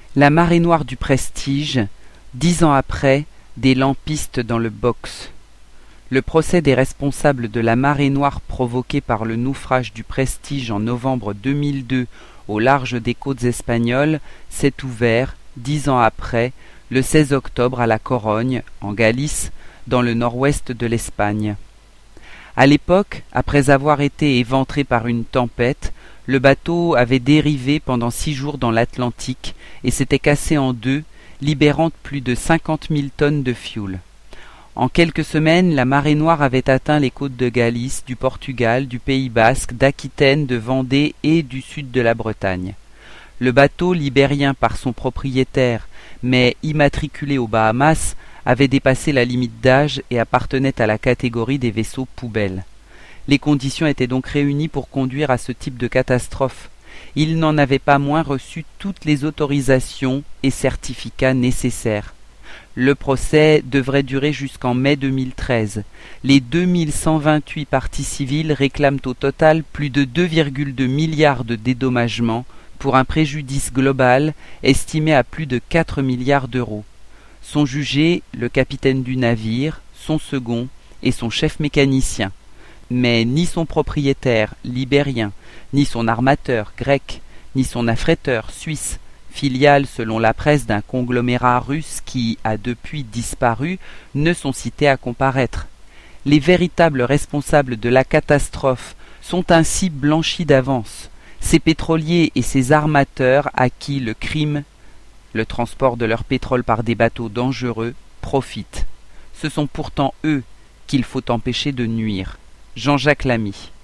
La marée noire du Prestige, 10 ans après, des lampistes dans le box. Le procès des responsables de la marée noire provoquée par le naufrage du Prestige en novembre 2002 au large des côtes espagnoles s'est ouvert, 10 ans après, le 16 octobre à La Corogne, en Galice, dans le nord-ouest de l'Espagne. À l'époque, après avoir été éventré par une tempête, le bateau avait dérivé pendant 6 jours dans l'Atlantique et s'était cassé en deux, libérant plus de 50 000 tonnes de fioul. En quelques semaines, la marée noire avait atteint les côtes de Galice, du Portugal, du Pays basque, d'Aquitaine, de Vendée et du sud de la Bretagne. Le bateau, libérien par son propriétaire, mais immatriculé aux Bahamas, avait dépassé la limite d'âge et appartenait à la catégorie des vaisseaux poubelles. Les conditions étaient donc réunies pour conduire à ce type de catastrophe. Il n'en avait pas moins reçu toutes les autorisations et certificats nécessaires. Le procès devrait durer jusqu'en mai 2013. Les 2128 parties civiles réclament au total plus de 2,2 milliards de dédommagements pour un préjudice global estimé à plus de 4 milliards d'euros. Sont jugés le capitaine du navire, son second et son chef mécanicien. Mais ni son propriétaire, libérien, ni son armateur, grec, ni son affréteur, suisse, filiale selon la presse d'un conglomérat russe qui a depuis disparu, ne sont cités à comparaître. Les véritables responsables de la catastrophe sont ainsi blanchis d'avance. Ces pétroliers et ces armateurs à qui le crime, le transport de leur pétrole par des bateaux dangereux, profitent. Ce sont pourtant eux qu'il faut empêcher de nuire. Jean-Jacques Lamy.